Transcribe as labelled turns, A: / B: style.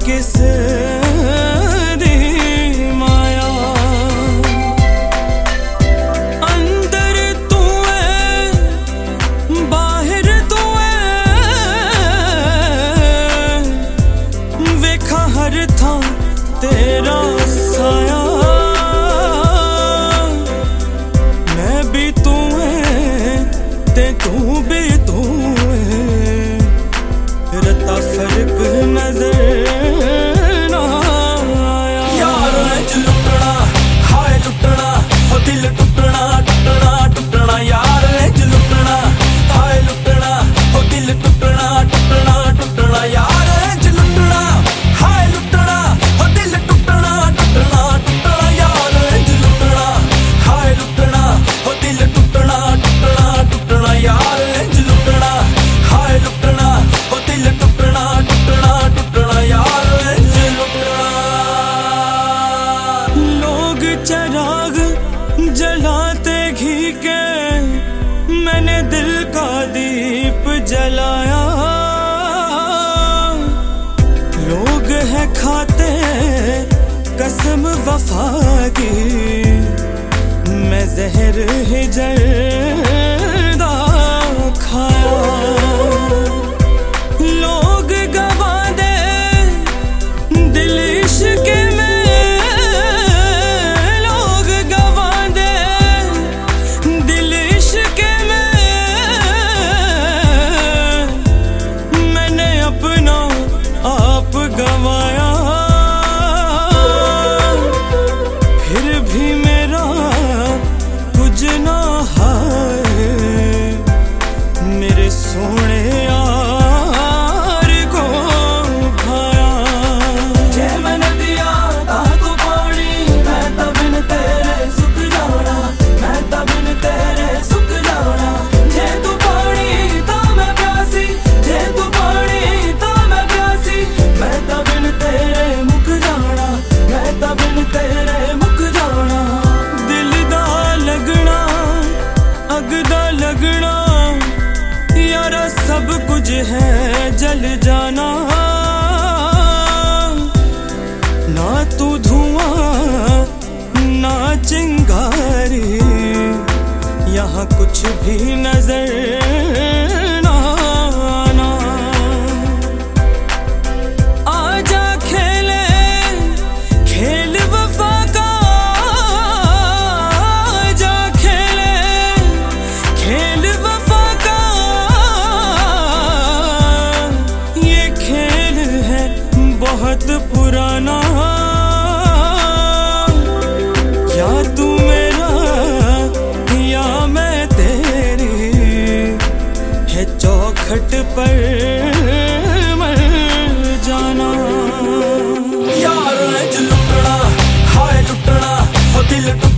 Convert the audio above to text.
A: किस दी माया। अंदर तू है बाहर तू है, वेखा हर थां तेरा साया। मैं भी तू है ते तू भी तू है, रता फर्क नजर ना आया।
B: यार इंज लुटना हाय लुटना, हो दिल टुटना टुटना टुटना। यार इंज लुटना हाय लुटना, हो दिल टुटना टुटना टुटना। यार इंज लुटना हाय लुटना, हो दिल टुटना टुटना टुटना। यार इंज लुटना हाय लुटना, हो दिल टुटना टुटना टुटना। यार इंज लुटना हाय लुटना, हो दिल टुटना टुटना टुटना। यार इंज लुटना।
A: लोग चराग जलाते घी के, मैंने दिल का दीप जलाया। लोग है खाते कसम वफा की, मैं जहर ही जर्दा खाया। लोग गवा दे दिल इश्क में, लोग गवा दे दिल इश्क में, मैंने अपना आप गवाया। फिर भी मेरा कुछ ना हाय, मेरे सोने यार को भाया।
B: जे मैंने दिया ता तू पानी, मैं तां बिन तेरे सुख जाना, मैं तां बिन तेरे सुख जाना। जे तू पानी तां मैं प्यासी, जे तू पानी तां मैं प्यासी। मैं तां बिन तेरे मुक जाना, मैं तां बिन तेरे मुक जाना।
A: दिल दा लगना अग दा लगना, यारा सब कुछ है जल जाना। ना तू धुआं ना चिंगारी, यहाँ कुछ भी नजर ना आना। आजा खेले खेल वफा का, आजा खेले खेल वफा का। ये खेल है बहुत पुराना, या तू मेरा या मैं तेरी, है चौखट पर मर जाना।
B: यार इंज लुटना हाय लुटना, हो दिल टुटना